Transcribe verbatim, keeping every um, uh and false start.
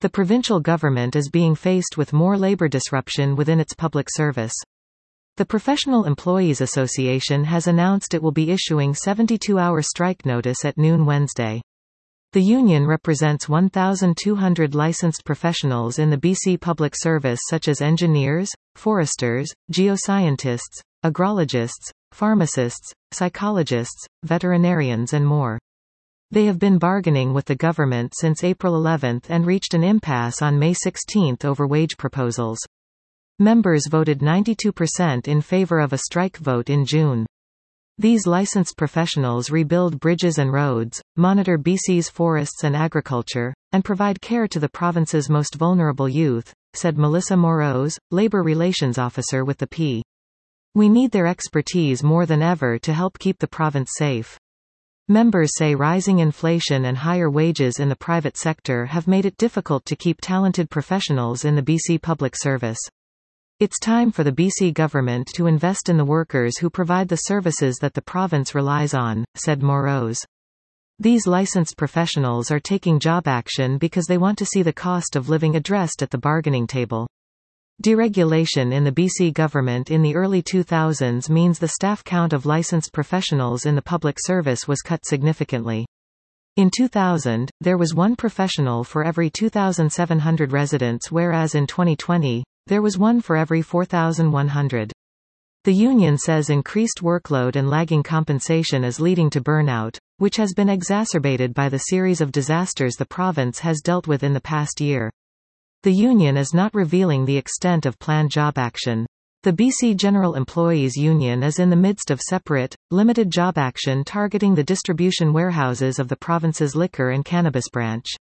The provincial government is being faced with more labor disruption within its public service. The Professional Employees Association has announced it will be issuing seventy-two hour strike notice at noon Wednesday. The union represents one thousand two hundred licensed professionals in the B C public service such as engineers, foresters, geoscientists, agrologists, pharmacists, psychologists, veterinarians and more. They have been bargaining with the government since April eleventh and reached an impasse on May sixteenth over wage proposals. Members voted ninety-two percent in favor of a strike vote in June. These licensed professionals rebuild bridges and roads, monitor B C's forests and agriculture, and provide care to the province's most vulnerable youth, said Melissa Moroz, Labour Relations Officer with the P. We need their expertise more than ever to help keep the province safe. Members say rising inflation and higher wages in the private sector have made it difficult to keep talented professionals in the B C public service. It's time for the B C government to invest in the workers who provide the services that the province relies on, said Moroz. These licensed professionals are taking job action because they want to see the cost of living addressed at the bargaining table. Deregulation in the B C government in the early two thousands means the staff count of licensed professionals in the public service was cut significantly. In two thousand, there was one professional for every two thousand seven hundred residents, whereas in twenty twenty, there was one for every four thousand one hundred. The union says increased workload and lagging compensation is leading to burnout, which has been exacerbated by the series of disasters the province has dealt with in the past year. The union is not revealing the extent of planned job action. The B C General Employees Union is in the midst of separate, limited job action targeting the distribution warehouses of the province's liquor and cannabis branch.